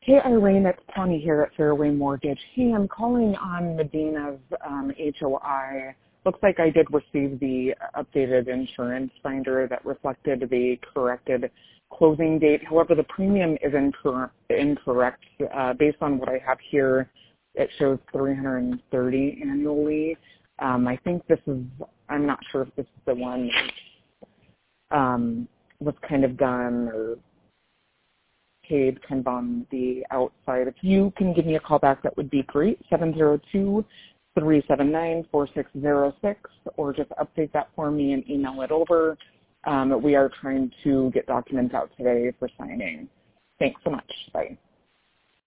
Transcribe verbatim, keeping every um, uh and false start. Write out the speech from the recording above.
Hey, Irene, it's Tony here at Fairway Mortgage. Hey, I'm calling on Medina's um, H O I. Looks like I did receive the updated insurance binder that reflected the corrected closing date. However, the premium is incor- incorrect. Uh, based on what I have here, it shows three hundred thirty annually. Um, I think this is, I'm not sure if this is the one that um, was kind of done or paid kind of on the outside. If you can give me a call back, that would be great, seven zero two, three seven nine, four six zero six, or just update that for me and email it over. Um, we are trying to get documents out today for signing. Thanks so much. Bye.